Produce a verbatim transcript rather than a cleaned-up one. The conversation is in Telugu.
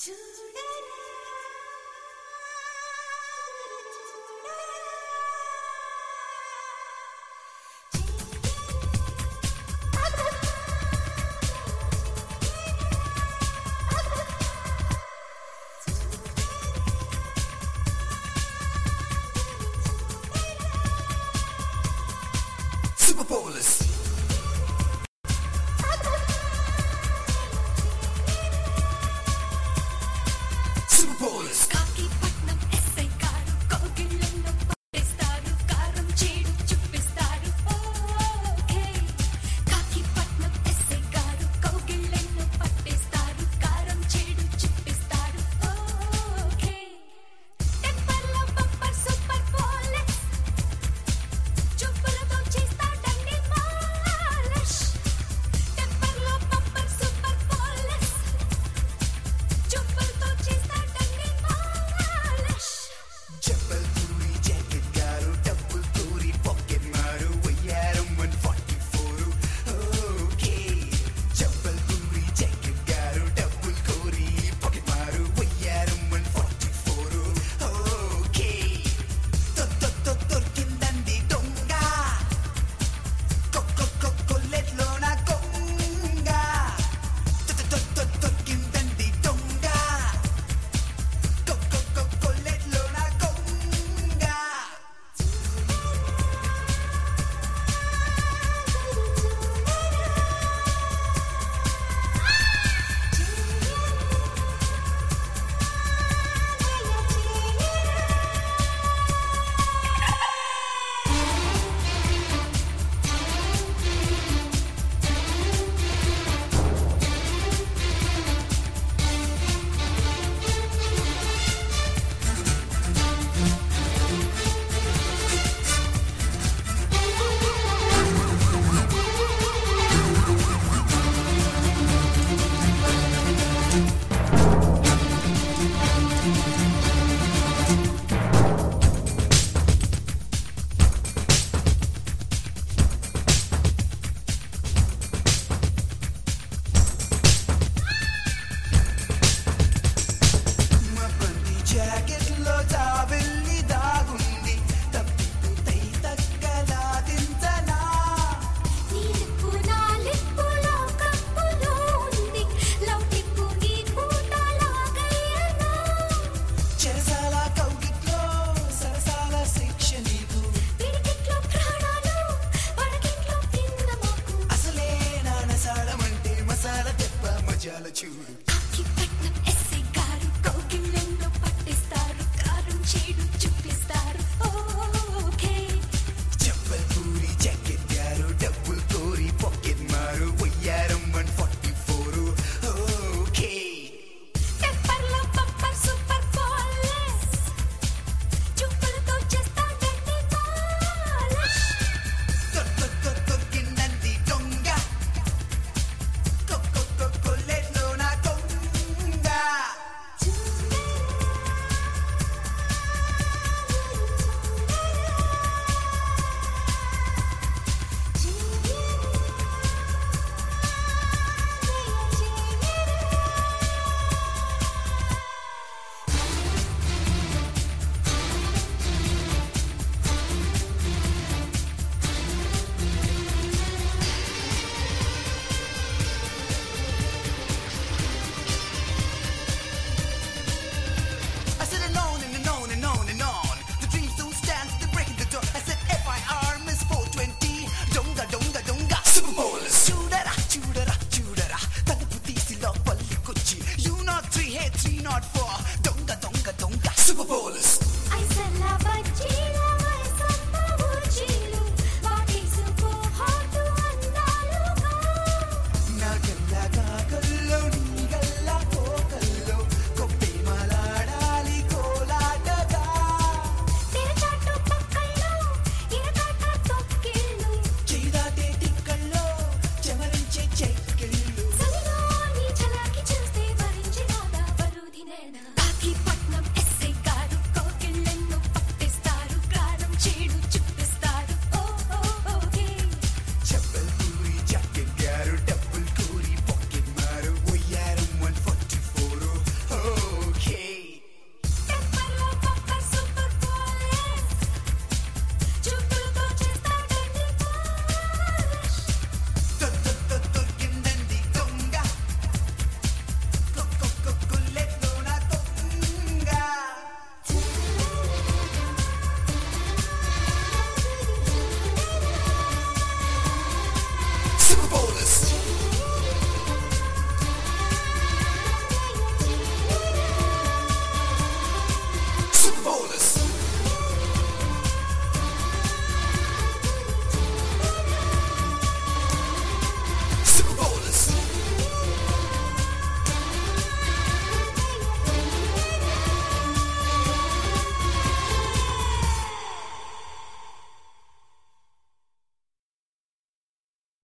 Superpolis. Superpolis. కాకి పట్నం ఎస్ఐ గారు కోగిళ్ళను పట్టేస్తారు కారం చేడు చూపిస్తారు ఓకే కాకి పట్నం ఎస్ఐ గారు కోగిళ్ళను పట్టేస్తారు కారం చేడు చూపిస్తారు ఓకే టెంపర్లో బంపర్ సూపర్ పోలీస్ చూపులతో చేస్తాడండి మాలిష్ టెంపర్లో బంపర్ సూపర్ పోలీస్ చూపులతో చేస్తాడండి మాలిష్ చెప్పల్ తూరి జాకెట్ గారు డబ్బుల్ తూరి పాకెట్ మారు వయ్యారం వన్ ఫార్టీ ఫోర్ ఓకే చెప్పల్ తూరి జాకెట్ గారు డబ్బుల్ కోరి పాకెట్ మారు వయ్యారం వన్ ఫార్టీ ఫోర్ ఓకే దొరికిందండి దొంగ కొల్లెట్లో నా కొంగ దొరికిందండి దొంగ కొల్లెట్లో నా కొంగ మా బండి జాకెట్లో జాబిల్లి దాగుంది తప్పిపోతై తగ్గలా దించనా నీ లిప్పు నా లిప్పులో కప్పులో ఉంది లవ్ టిప్పు నీ పూటలాగయ్యనా చెరసాల కౌగిట్లో సరసాల శిక్ష నీకు పిడికిట్లో ప్రాణాలు వడకిట్లో కింద మాకు అసలే నానసాడమంటే మసాల దెబ్బ మజాల చూడు కాకి పట్నం ఎస్ఐ గారు కోగిళ్ళను పట్టేస్తారు కారం చేడు చూపిస్తారు ఓకే చెప్పల్ పూరి జాకెట్ గారు డబ్బుల్ కోరి పాకెట్ మారు వయ్యారం వన్ ఫార్టీ ఫోర్ ఓకే టెంపర్లో బంపర్ సూపర్ పోలీస్ చూపులతో చేస్తాడండి మాలిష్ దొరికిందండి దొంగ కొల్లెట్లో నా కొంగ I said and on and on and on and on. The dream soon stands to break the door. I said F I R Miss four twenty. Donga donga donga. Superpolis. చూడరా చూడరా చూడరా తలుపు తీసి లోపలికొచ్చి you not three hey three not four